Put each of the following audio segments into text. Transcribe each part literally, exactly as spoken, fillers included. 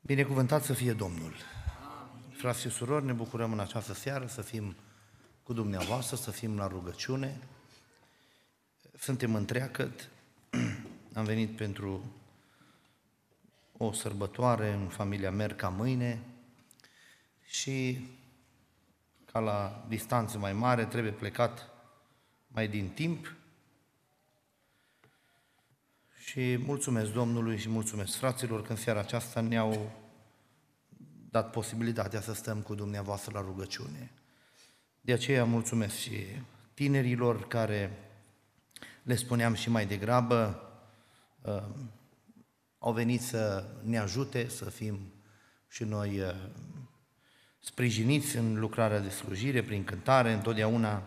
Binecuvântat să fie Domnul! Frați și surori, ne bucurăm în această seară să fim cu dumneavoastră, să fim la rugăciune. Suntem întreagăt, am venit pentru o sărbătoare în familia Merca mâine și ca la distanță mai mare trebuie plecat mai din timp. Și mulțumesc Domnului și mulțumesc fraților că în seara aceasta ne-au dat posibilitatea să stăm cu dumneavoastră la rugăciune. De aceea mulțumesc și tinerilor care, le spuneam și mai degrabă, uh, au venit să ne ajute să fim și noi uh, sprijiniți în lucrarea de slujire, prin cântare. Întotdeauna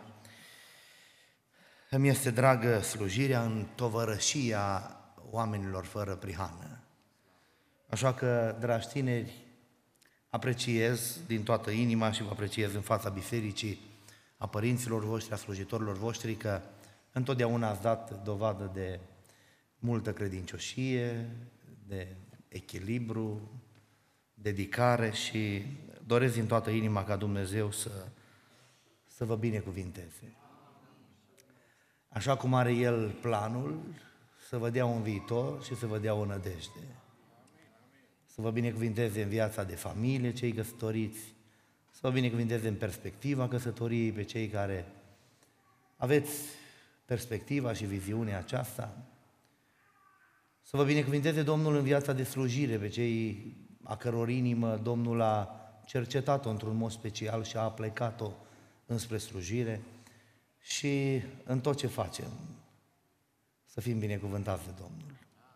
îmi este dragă slujirea în tovărășia oamenilor fără prihană. Așa că, dragi tineri, apreciez din toată inima și vă apreciez în fața bisericii, a părinților voștri, a slujitorilor voștri, că întotdeauna ați dat dovadă de multă credincioșie, de echilibru, dedicare și doresc din toată inima ca Dumnezeu să, să vă binecuvinteze. Așa cum are El planul, să vă dea un viitor și să vă dea o nădejde. Să vă binecuvinteze în viața de familie, cei căsătoriți, să vă binecuvinteze în perspectiva căsătoriei pe cei care aveți perspectiva și viziunea aceasta, să vă binecuvinteze Domnul în viața de slujire pe cei a căror inimă Domnul a cercetat-o într-un mod special și a plecat-o înspre slujire și în tot ce facem să fim binecuvântați de Domnul.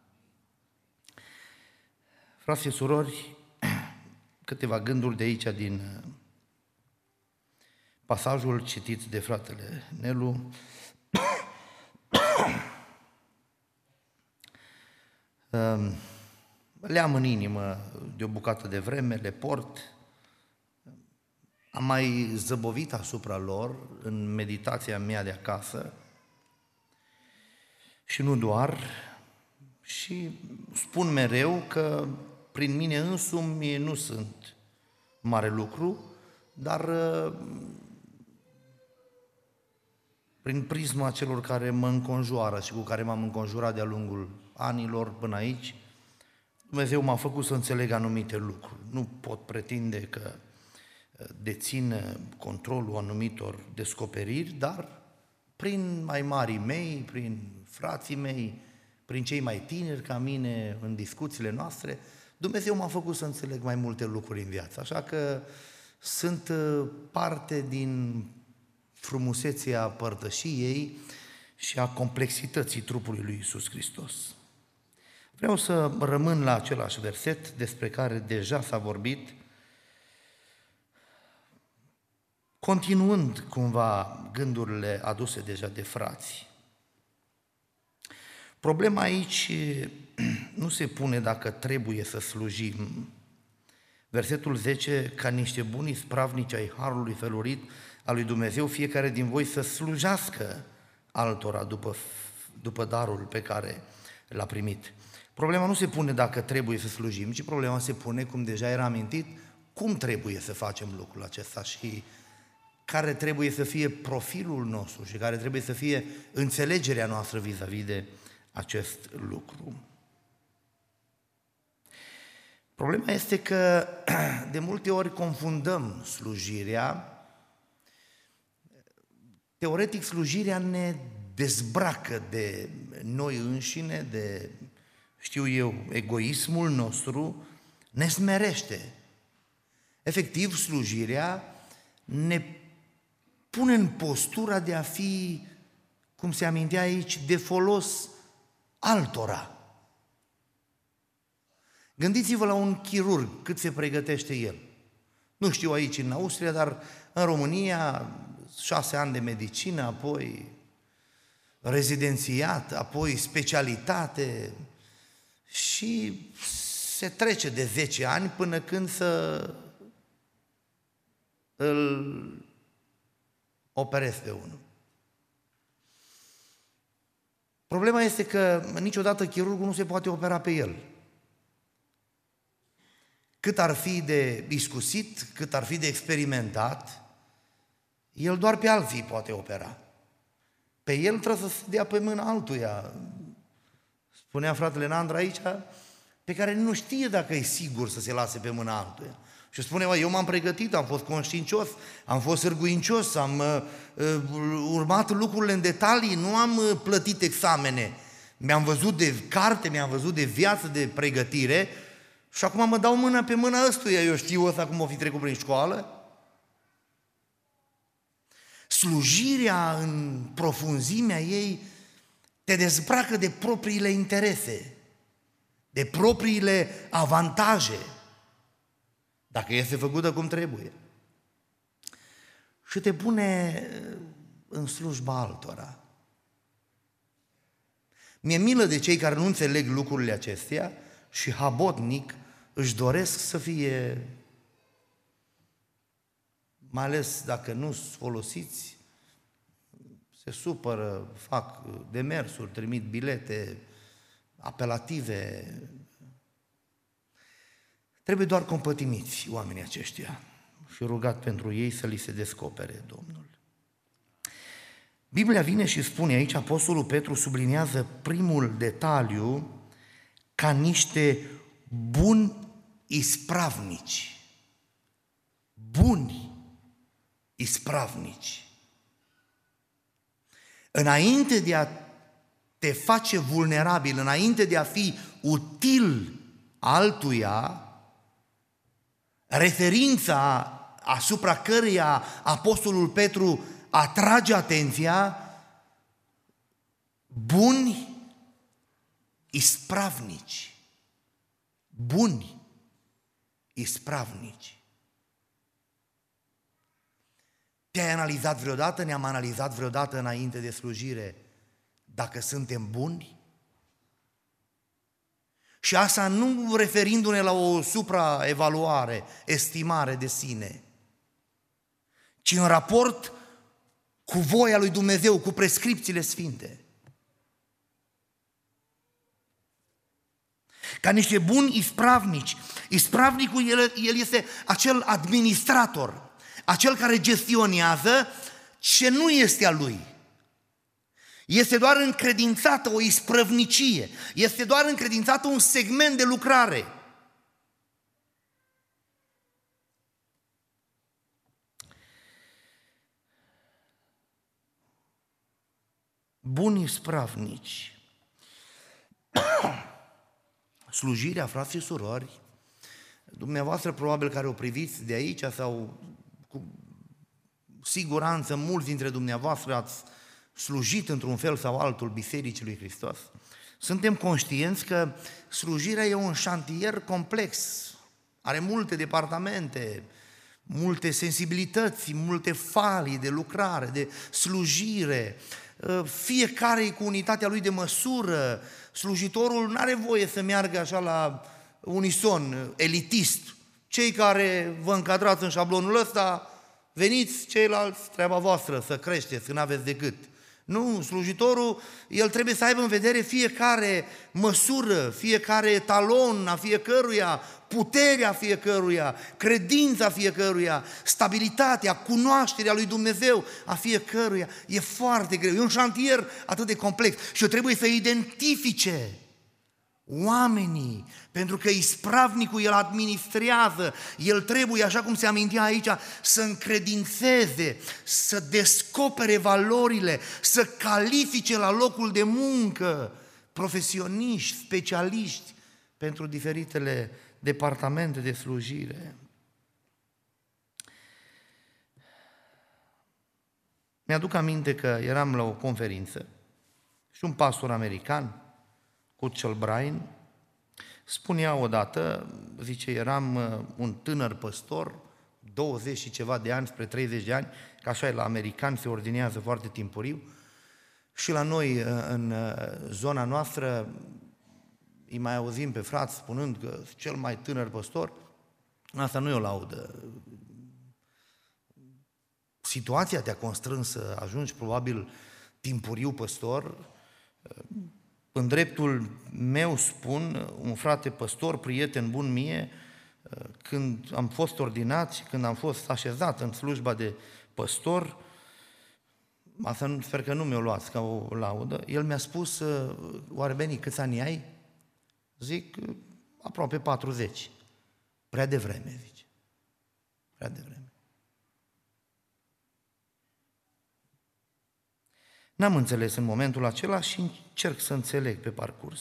Frați și surori, câteva gânduri de aici din pasajul citit de fratele Nelu. Le-am în inimă de o bucată de vreme, le port, am mai zăbovit asupra lor în meditația mea de acasă și nu doar, și spun mereu că prin mine însumi nu sunt mare lucru, dar prin prisma celor care mă înconjoară și cu care m-am înconjurat de-a lungul anilor până aici, Dumnezeu m-a făcut să înțeleg anumite lucruri. Nu pot pretinde că dețin controlul anumitor descoperiri, dar prin mai marii mei, prin frații mei, prin cei mai tineri ca mine, în discuțiile noastre, Dumnezeu m-a făcut să înțeleg mai multe lucruri în viață. Așa că sunt parte din frumusețea părtășiei și a complexității trupului lui Iisus Hristos. Vreau să rămân la același verset despre care deja s-a vorbit, continuând cumva gândurile aduse deja de frați. Problema aici nu se pune dacă trebuie să slujim. Versetul zece, ca niște buni spravnici ai harului felurit al lui Dumnezeu, fiecare din voi să slujească altora după, după darul pe care l-a primit. Problema nu se pune dacă trebuie să slujim, ci problema se pune, cum deja era amintit, cum trebuie să facem lucrul acesta și care trebuie să fie profilul nostru și care trebuie să fie înțelegerea noastră vis-a-vis de acest lucru. Problema este că de multe ori confundăm slujirea. Teoretic, slujirea ne dezbracă de noi înșine, de, știu eu, egoismul nostru, ne smerește. Efectiv, slujirea ne pune în postura de a fi, cum se amintea aici, de folos altora. Gândiți-vă la un chirurg, cât se pregătește el. Nu știu aici în Austria, dar în România, șase ani de medicină, apoi rezidențiat, apoi specialitate și se trece de zece ani până când să îl operezi pe unul. Problema este că niciodată chirurgul nu se poate opera pe el. cât ar fi de iscusit, cât ar fi de experimentat, el doar pe alții poate opera. Pe el trebuie să se dea pe mâna altuia. Spunea fratele Nandra aici, pe care nu știe dacă e sigur să se lase pe mâna altuia. Și spune, eu m-am pregătit, am fost conștiincios, am fost sârguincios, am uh, urmat lucrurile în detalii, nu am uh, plătit examene. Mi-am văzut de carte, mi-am văzut de viață, de pregătire și acum mă dau mâna pe mâna ăstuia, eu știu ăsta cum o fi trecut prin școală. Slujirea în profunzimea ei te dezbracă de propriile interese, de propriile avantaje, dacă este făcută cum trebuie. Și te pune în slujba altora. Mi-e milă de cei care nu înțeleg lucrurile acestea și habotnic își doresc să fie, mai ales dacă nu sunt folosiți, se supără, fac demersuri, trimit bilete, apelative. Trebuie doar compătimiți oamenii aceștia și rugat pentru ei să li se descopere Domnul. Biblia vine și spune aici, Apostolul Petru subliniază primul detaliu ca niște buni ispravnici. Buni ispravnici. Înainte de a te face vulnerabil, înainte de a fi util altuia, referința asupra căreia Apostolul Petru atrage atenția, buni ispravnici. Buni ispravnici. Te-ai analizat vreodată, ne-am analizat vreodată înainte de slujire dacă suntem buni? Și asta nu referindu-ne la o supraevaluare, estimare de sine, ci în raport cu voia lui Dumnezeu, cu prescripțiile sfinte. Ca niște buni ispravnici. Ispravnicul, el, el este acel administrator, acel care gestionează ce nu este a lui. Este doar încredințată o isprăvnicie, este doar încredințată un segment de lucrare. Buni ispravnici. Slujirea, frați și surori, dumneavoastră probabil care o priviți de aici sau cu siguranță mulți dintre dumneavoastră ați slujit într-un fel sau altul Bisericii lui Hristos. Suntem conștienți că slujirea e un șantier complex, are multe departamente, multe sensibilități, multe falii de lucrare, de slujire, fiecare cu unitatea lui de măsură. Slujitorul nu are voie să meargă așa la unison, elitist. Cei care vă încadrați în șablonul ăsta, veniți, ceilalți, treaba voastră, să creșteți, că n-aveți decât. Nu, slujitorul, el trebuie să aibă în vedere fiecare măsură, fiecare talon a fiecăruia, puterea fiecăruia, credința fiecăruia, stabilitatea, cunoașterea lui Dumnezeu a fiecăruia. E foarte greu, e un șantier atât de complex și eu trebuie să identifice oamenii, pentru că ispravnicul el administrează, el trebuie, așa cum se amintea aici, să încredințeze, să descopere valorile, să califice la locul de muncă profesioniști, specialiști pentru diferitele departamente de slujire. Mi-aduc aminte că eram la o conferință și un pastor american, Cutchell Bryan, spunea odată, zice, eram un tânăr păstor, douăzeci și ceva de ani, spre treizeci de ani, că așa e la americani, se ordinează foarte timpuriu, și la noi, în zona noastră, îi mai auzim pe frați spunând că cel mai tânăr păstor, asta nu e o laudă. Situația te-a constrâns să ajungi probabil timpuriu păstor. În dreptul meu spun, un frate păstor, prieten bun mie, când am fost ordinat și când am fost așezat în slujba de păstor, asta sper că nu mi-o luați ca o laudă, el mi-a spus, oare Beni, câți ani ai? Zic, aproape patruzeci. Prea devreme, zice. Prea devreme. N-am înțeles în momentul acela și încerc să înțeleg pe parcurs.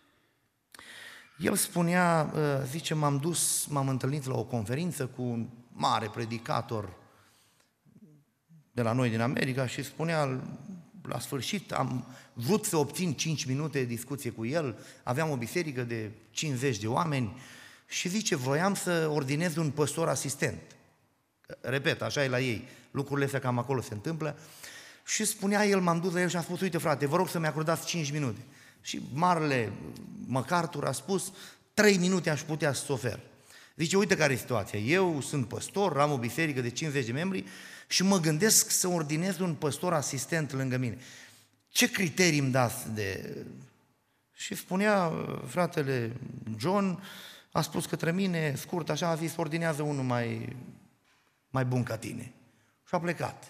El spunea, zice, m-am dus, m-am întâlnit la o conferință cu un mare predicator de la noi din America și spunea, la sfârșit am vrut să obțin cinci minute de discuție cu el, aveam o biserică de cincizeci de oameni și zice, voiam să ordinez un păstor asistent. Repet, așa e la ei, lucrurile astea cam acolo se întâmplă. Și spunea el, m-am dus la el și am spus, uite frate, vă rog să-mi acordați cinci minute. Și marele MacArthur a spus, trei minute aș putea să ofer. Zice, uite care e situația, eu sunt păstor, am o biserică de cincizeci de membri și mă gândesc să ordinez un păstor asistent lângă mine. Ce criterii îmi dați de... Și spunea fratele John, a spus către mine, scurt așa, a zis, ordinează unul mai, mai bun ca tine. Și a plecat.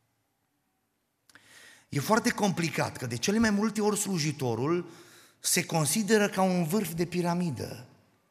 E foarte complicat, că de cele mai multe ori slujitorul se consideră ca un vârf de piramidă.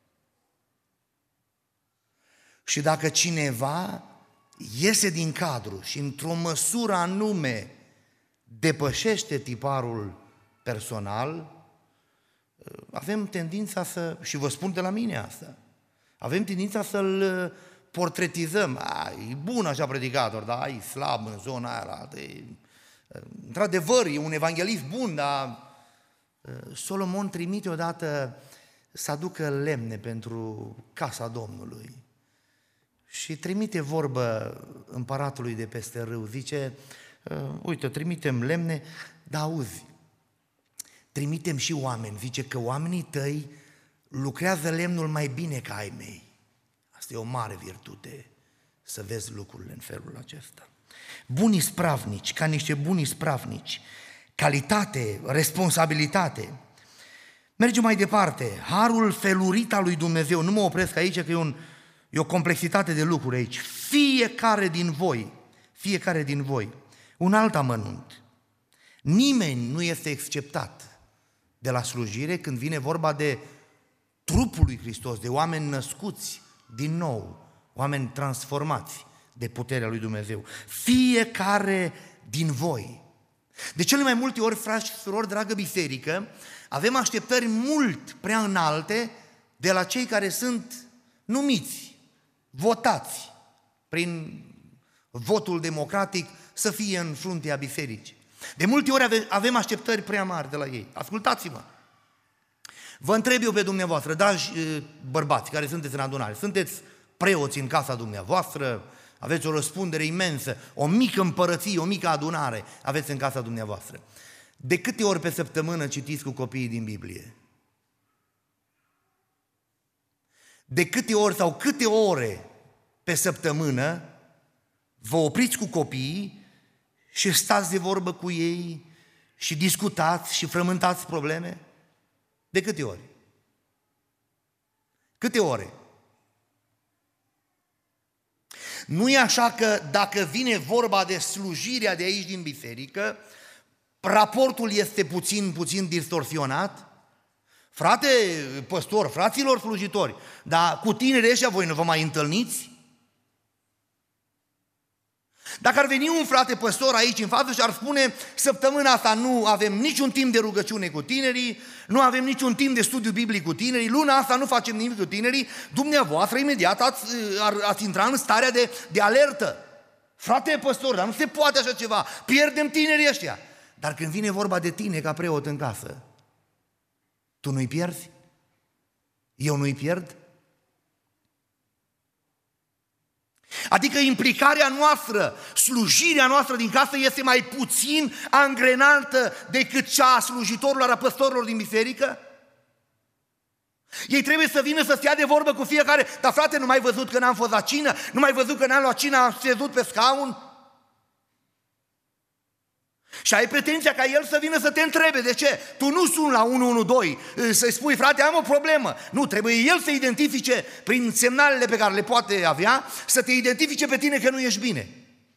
Și dacă cineva iese din cadru și într-o măsură anume depășește tiparul personal, avem tendința să, și vă spun de la mine asta, avem tendința să-l portretizăm. A, e bun așa predicator, dar e slab în zona aia altă. Într-adevăr, e un evanghelist bun, dar Solomon trimite odată să aducă lemne pentru casa Domnului. Și trimite vorbă împăratului de peste râu, zice, uite, trimitem lemne, dar auzi, trimitem și oameni, zice că oamenii tăi lucrează lemnul mai bine ca ai mei. Asta e o mare virtute, să vezi lucrurile în felul acesta. Bunii spravnici, ca niște buni spravnici, calitate, responsabilitate. Mergem mai departe, harul felurit al lui Dumnezeu, nu mă opresc aici că e, un, e o complexitate de lucruri aici. Fiecare din voi, fiecare din voi, un alt amănunt. Nimeni nu este exceptat de la slujire când vine vorba de trupul lui Hristos, de oameni născuți din nou, oameni transformați de puterea lui Dumnezeu. Fiecare din voi. De cele mai multe ori, frați și surori, dragă biserică, avem așteptări mult prea înalte de la cei care sunt numiți, votați prin votul democratic să fie în fruntea bisericii. De multe ori avem așteptări prea mari de la ei. Ascultați-mă! Vă întreb eu pe dumneavoastră, dragi bărbați care sunteți în adunare, sunteți preoți în casa dumneavoastră, aveți o răspundere imensă, o mică împărăție, o mică adunare aveți în casa dumneavoastră. De câte ori pe săptămână citiți cu copiii din Biblie? De câte ori sau câte ore pe săptămână vă opriți cu copiii și stați de vorbă cu ei și discutați și frământați probleme? De câte ori? Câte ore? Nu e așa că dacă vine vorba de slujirea de aici din biserică, raportul este puțin, puțin distorsionat? Frate păstor, fraților slujitori, dar cu tinerii ăștia voi nu vă mai întâlniți? Dacă ar veni un frate păstor aici în față și ar spune, săptămâna asta nu avem niciun timp de rugăciune cu tinerii, nu avem niciun timp de studiu biblic cu tinerii, luna asta nu facem nimic cu tinerii, dumneavoastră imediat ați, ați intra în starea de, de alertă. Frate păstor, dar nu se poate așa ceva, pierdem tinerii ăștia. Dar când vine vorba de tine ca preot în casă, tu nu-i pierzi? Eu nu-i pierd? Adică implicarea noastră, slujirea noastră din casă este mai puțin angrenantă decât cea a slujitorilor, a păstorilor din biserică? Ei trebuie să vină să stea de vorbă cu fiecare, dar frate, nu mai văzut că n-am fost la cină? Nu mai văzut că n-am luat cină, am șezut pe scaun? Și ai pretenția ca el să vină să te întrebe. De ce? Tu nu suni la unu unu doi să-i spui, frate, am o problemă. Nu, trebuie el să identifice prin semnalele pe care le poate avea, să te identifice pe tine că nu ești bine.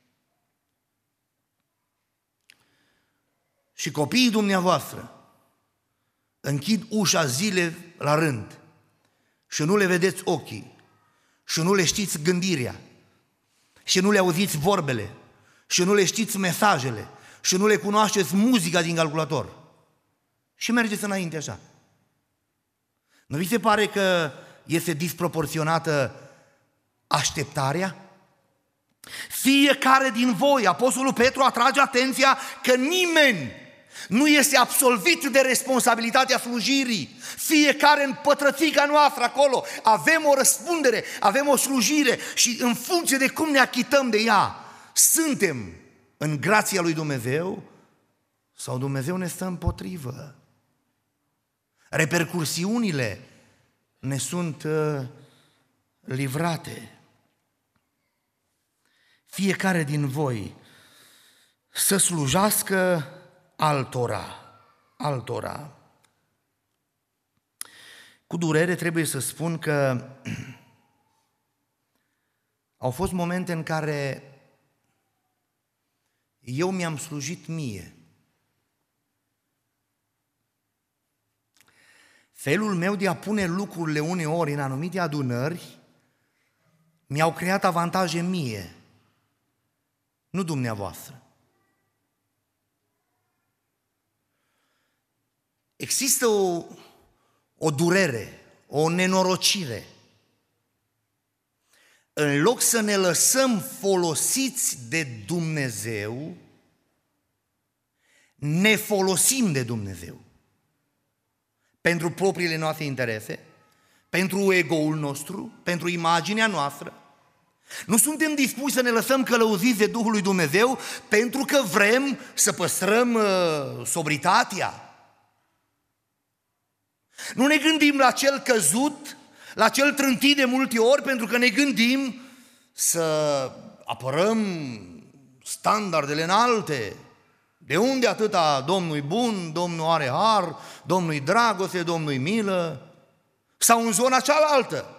Și copiii dumneavoastră închid ușa zile la rând și nu le vedeți ochii și nu le știți gândirea și nu le auziți vorbele și nu le știți mesajele și nu le cunoașteți muzica din calculator și mergeți înainte așa. Nu vi se pare că este disproporționată așteptarea? Fiecare din voi, Apostolul Petru atrage atenția că nimeni nu este absolvit de responsabilitatea slujirii. Fiecare în pătrățica noastră acolo avem o răspundere, avem o slujire și în funcție de cum ne achităm de ea, suntem în grația lui Dumnezeu sau Dumnezeu ne stă împotrivă. Repercursiunile ne sunt uh, livrate. Fiecare din voi să slujească altora, altora. Cu durere trebuie să spun că au fost momente în care eu mi-am slujit mie. Felul meu de a pune lucrurile uneori în anumite adunări mi-au creat avantaje mie, nu dumneavoastră. Există o, o durere, o nenorocire. În loc să ne lăsăm folosiți de Dumnezeu, ne folosim de Dumnezeu. Pentru propriile noastre interese, pentru ego-ul nostru, pentru imaginea noastră. Nu suntem dispuși să ne lăsăm călăuziți de Duhul lui Dumnezeu pentru că vrem să păstrăm uh, sobritatea. Nu ne gândim la cel căzut, la cel trântit de multe ori, pentru că ne gândim să apărăm standardele înalte. De unde atâta Domnul-i bun, Domnul are har, Domnul-i dragoste, Domnul-i milă? Sau în zona cealaltă.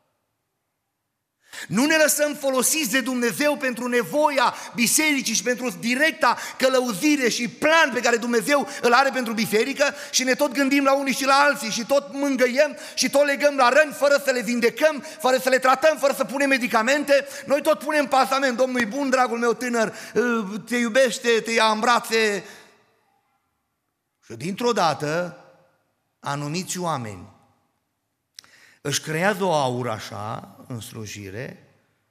Nu ne lăsăm folosiți de Dumnezeu pentru nevoia bisericii și pentru directa călăuzire și plan pe care Dumnezeu îl are pentru biserică și ne tot gândim la unii și la alții și tot mângâiem și tot legăm la răni fără să le vindecăm, fără să le tratăm, fără să punem medicamente. Noi tot punem pasament, Domnul e bun, dragul meu tânăr, te iubește, te ia în brațe. Și dintr-o dată, anumiți oameni își creează o aură așa în slujire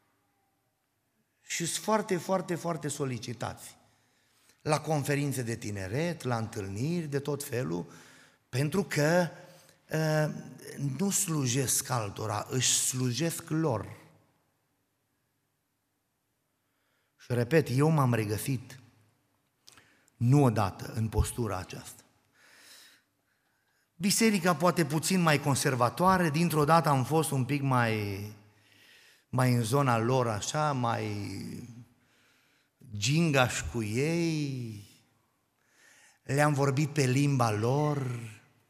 și sunt foarte, foarte, foarte solicitați la conferințe de tineret, la întâlniri de tot felul, pentru că uh, nu slujesc altora, își slujesc lor. Și repet, eu m-am regăsit nu odată în postura aceasta. Biserica poate puțin mai conservatoare, dintr-o dată am fost un pic mai, mai în zona lor așa, mai gingaș cu ei, le-am vorbit pe limba lor,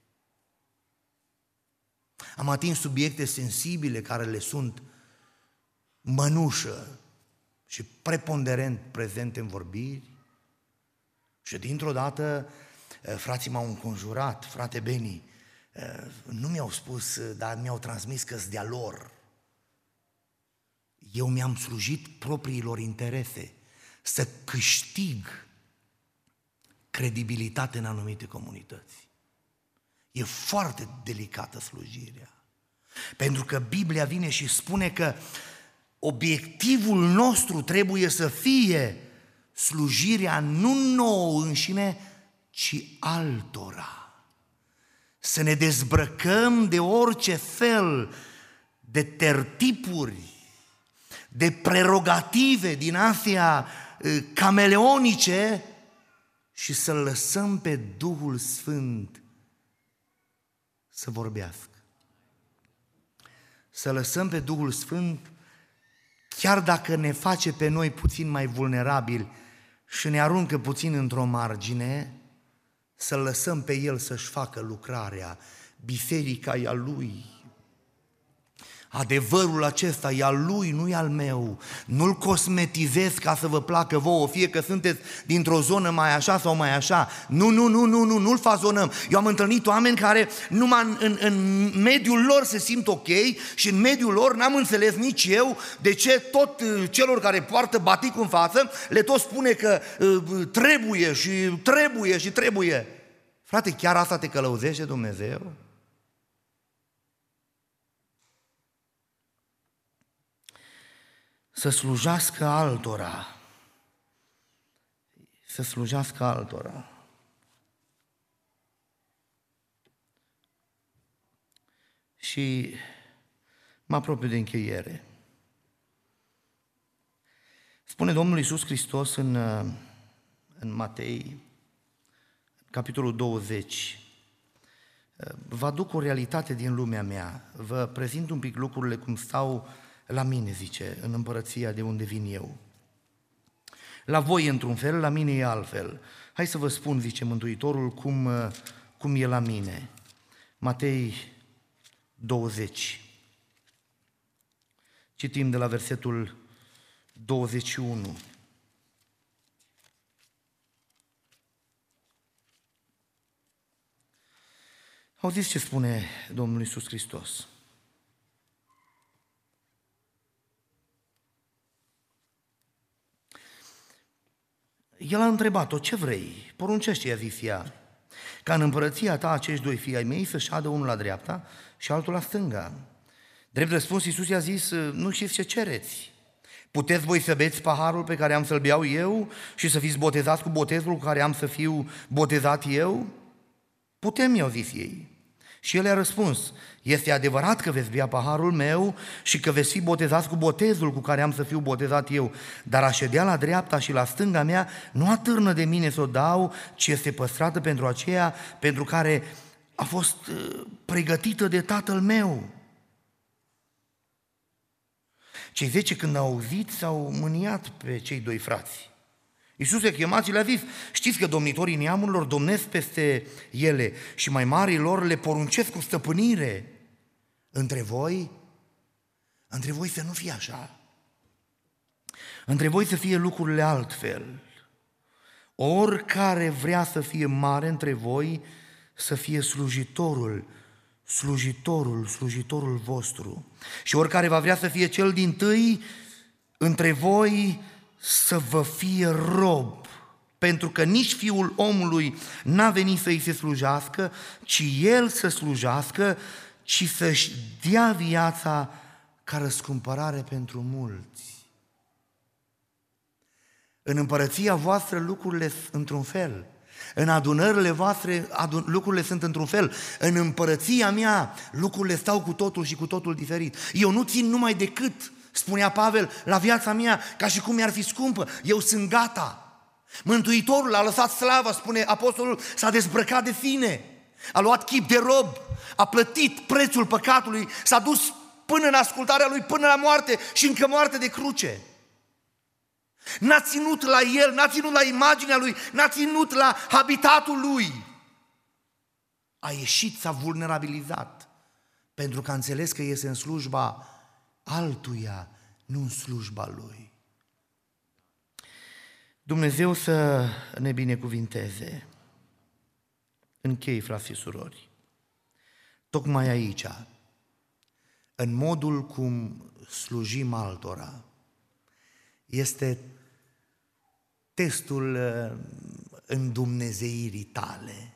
am atins subiecte sensibile care le sunt mănușă și preponderent prezente în vorbiri și dintr-o dată frații m-au înconjurat, frate Beni, nu mi-au spus, dar mi-au transmis că-s de-a lor. Eu mi-am slujit propriilor interese, să câștig credibilitate în anumite comunități. E foarte delicată slujirea, pentru că Biblia vine și spune că obiectivul nostru trebuie să fie slujirea nu nouă înșine, ci altora. Să ne dezbrăcăm de orice fel de tertipuri, de prerogative din astea cameleonice și să lăsăm pe Duhul Sfânt să vorbească. Să lăsăm pe Duhul Sfânt, chiar dacă ne face pe noi puțin mai vulnerabili, și ne aruncă puțin într-o margine, să-L lăsăm pe El să-și facă lucrarea. Biserica e a Lui. Adevărul acesta e al Lui, nu e al meu. Nu-l cosmetizez ca să vă placă vouă, fie că sunteți dintr-o zonă mai așa sau mai așa. Nu, nu, nu, nu, nu, nu-l fazonăm. Eu am întâlnit oameni care numai în, în, în mediul lor se simt ok și în mediul lor n-am înțeles nici eu de ce tot celor care poartă baticul în față le tot spune că uh, trebuie și trebuie și trebuie. Frate, chiar asta te călăuzește Dumnezeu? Să slujească altora, să slujească altora. Și mă apropiu de încheiere. Spune Domnul Iisus Hristos în, în Matei, capitolul douăzeci, vă aduc o realitate din lumea mea, vă prezint un pic lucrurile cum stau la mine, zice, în împărăția de unde vin eu. La voi într-un fel, la mine e altfel. Hai să vă spun, zice Mântuitorul, cum, cum e la mine. Matei douăzeci. Citim de la versetul douăzeci și unu. Auziți ce spune Domnul Iisus Hristos? El a întrebat-o, ce vrei? Poruncește, i-a zis ea, ca în împărăția ta acești doi fii ai mei să șadă unul la dreapta și altul la stânga. Drept răspuns, Iisus i-a zis, nu știți ce cereți. Puteți voi să beți paharul pe care am să-l beau eu și să fiți botezați cu botezul cu care am să fiu botezat eu? Putem, i-au zis ei. Și el i-a răspuns, este adevărat că veți bea paharul meu și că veți fi botezați cu botezul cu care am să fiu botezat eu, dar a ședea la dreapta și la stânga mea nu atârnă de mine să o dau, ci este păstrată pentru aceea pentru care a fost pregătită de Tatăl meu. Cei zece, când au auzit, s-au mâniat pe cei doi frați. Iisus i-a chemat și le-a zis, știți că domnitorii neamurilor domnesc peste ele și mai marii lor le poruncesc cu stăpânire. Între voi, între voi să nu fie așa. Între voi să fie lucrurile altfel. Oricare vrea să fie mare între voi, să fie slujitorul, slujitorul, slujitorul vostru. Și oricare va vrea să fie cel dintâi între voi, să vă fie rob, pentru că nici Fiul omului n-a venit să-i se slujească, ci El să slujească, ci să-și dea viața ca răscumpărare pentru mulți. În împărăția voastră lucrurile sunt într-un fel, în adunările voastre adun- lucrurile sunt într-un fel, în împărăția mea lucrurile stau cu totul și cu totul diferit. Eu nu țin numai decât, spunea Pavel, la viața mea, ca și cum mi-ar fi scumpă. Eu sunt gata. Mântuitorul a lăsat slava, spune apostolul, s-a dezbrăcat de sine. A luat chip de rob, a plătit prețul păcatului, s-a dus până în ascultarea lui, până la moarte și încă moarte de cruce. N-a ținut la el, n-a ținut la imaginea lui, n-a ținut la habitatul lui. A ieșit, s-a vulnerabilizat, pentru că a înțeles că este în slujba altuia, nu în slujba lui. Dumnezeu să ne binecuvinteze. Închei, frați și surori. Tocmai aici, în modul cum slujim altora, este testul îndumnezeirii tale.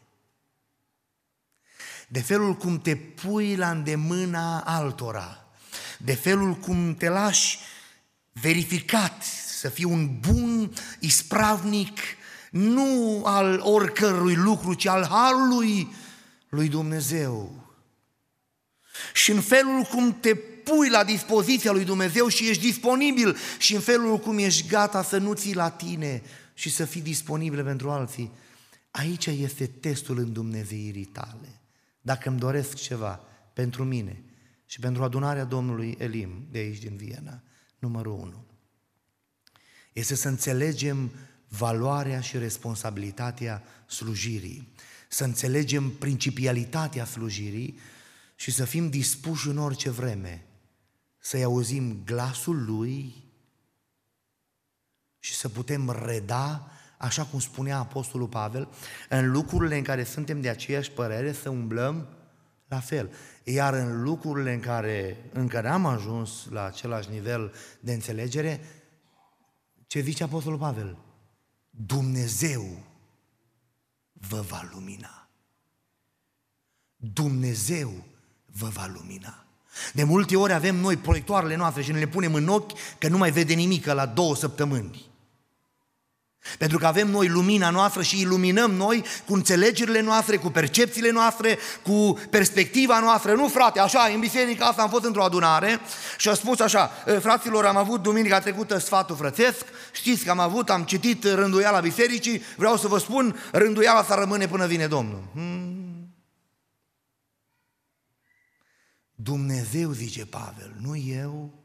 De felul cum te pui la îndemâna altora, de felul cum te lași verificat să fii un bun ispravnic, nu al oricărui lucru, ci al harului lui Dumnezeu. Și în felul cum te pui la dispoziția lui Dumnezeu și ești disponibil și în felul cum ești gata să nu ții la tine și să fii disponibil pentru alții, aici este testul îndumnezeirii tale. Dacă îmi doresc ceva pentru mine și pentru adunarea Domnului Elim de aici din Viena, numărul unu, este să înțelegem valoarea și responsabilitatea slujirii, să înțelegem principialitatea slujirii și să fim dispuși în orice vreme să-i auzim glasul Lui și să putem reda, așa cum spunea Apostolul Pavel, în lucrurile în care suntem de aceeași părere să umblăm la fel. Iar în lucrurile în care încă n-am ajuns la același nivel de înțelegere, ce zice Apostolul Pavel? Dumnezeu vă va lumina. Dumnezeu vă va lumina. De multe ori avem noi proiectoarele noastre și ne le punem în ochi că nu mai vede nimic la două săptămâni. Pentru că avem noi lumina noastră și iluminăm noi cu înțelegerile noastre, cu percepțiile noastre, cu perspectiva noastră. Nu, frate, așa, în biserica asta am fost într-o adunare și a spus așa: fraților, am avut duminica trecută sfatul frățesc, știți că am avut, am citit rânduiala bisericii, vreau să vă spun, rânduiala să rămâne până vine Domnul. Hmm. Dumnezeu, zice Pavel, nu eu.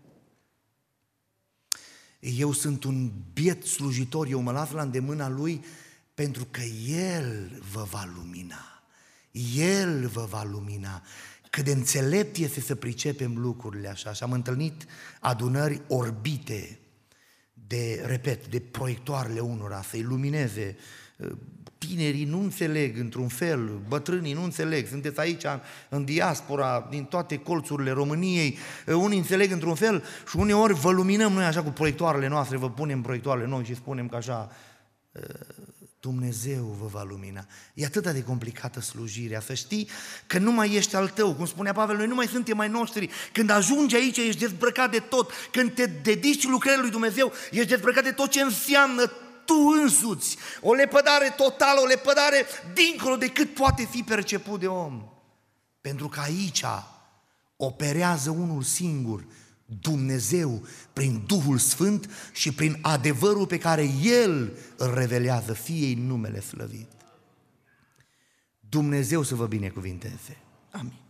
Eu sunt un biet slujitor, eu mă las la îndemâna Lui pentru că El vă va lumina. El vă va lumina. Cât de înțelept este să pricepem lucrurile așa. Și am întâlnit adunări orbite de, repet, de proiectoarele unora să ilumineze. Tinerii nu înțeleg într-un fel, bătrânii nu înțeleg, sunteți aici în diaspora, din toate colțurile României, unii înțeleg într-un fel și uneori vă luminăm noi așa cu proiectoarele noastre, vă punem proiectoarele noi și spunem că așa Dumnezeu vă va lumina. E atât de complicată slujirea, să știi că nu mai ești al tău, cum spunea Pavel, noi nu mai suntem ai noștri. Când ajungi aici ești dezbrăcat de tot, când te dedici lucrării lui Dumnezeu ești dezbrăcat de tot ce înseamnă tu însuți, o lepădare totală, o lepădare dincolo de cât poate fi perceput de om. Pentru că aici operează unul singur, Dumnezeu, prin Duhul Sfânt și prin adevărul pe care El îl revelează, fie-i numele slăvit. Dumnezeu să vă binecuvinteze. Amin.